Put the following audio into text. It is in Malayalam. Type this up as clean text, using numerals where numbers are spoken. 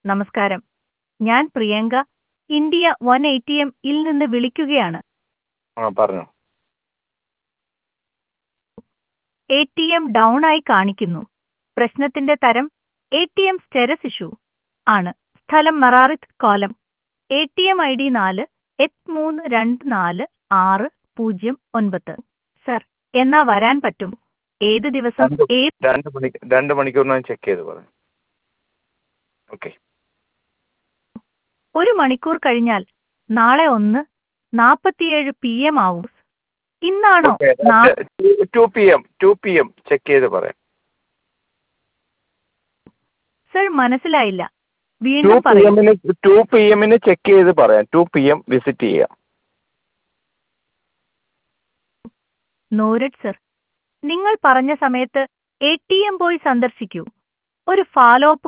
നമസ്കാരം. ഞാൻ പ്രിയങ്ക, ഇന്ത്യ 180M ൽ നിന്ന് വിളിക്കുകയാണ്. പറഞ്ഞോ. എ.ടി.എം ഡൗൺ ആയി കാണിക്കുന്നു. പ്രശ്നത്തിന്റെ തരം എ.ടി.എം സ്റ്റെരസ് ഇഷ്യൂ ആണ്. സ്ഥലം മറാറിത്ത്, Kollam. ATM I D 483246009. Sir, എന്നാ വരാൻ പറ്റും? ഏത് ദിവസം? രണ്ട് മണിക്കൂറിനകം ചെക്ക് ചെയ്ത് പറയാം. ഓക്കെ. 1 മണിക്കൂർ കഴിഞ്ഞാൽ നാളെ 1:47 PM ആവും. ഇന്നാണോ? 2 PM ചെക്ക് ചെയ്ത് പറയാം. സർ, മനസ്സിലായില്ല. വീണ്ടും പറയൂ. 2 PM ചെക്ക് ചെയ്ത് പറയാം. 2 PM വിസിറ്റ് ചെയ്യാം. Noted sir. നിങ്ങൾ പറഞ്ഞ സമയത്ത് എ.ടി.എം പോയി സന്ദർശിക്കൂ. ഒരു ഫോളോ അപ്പ്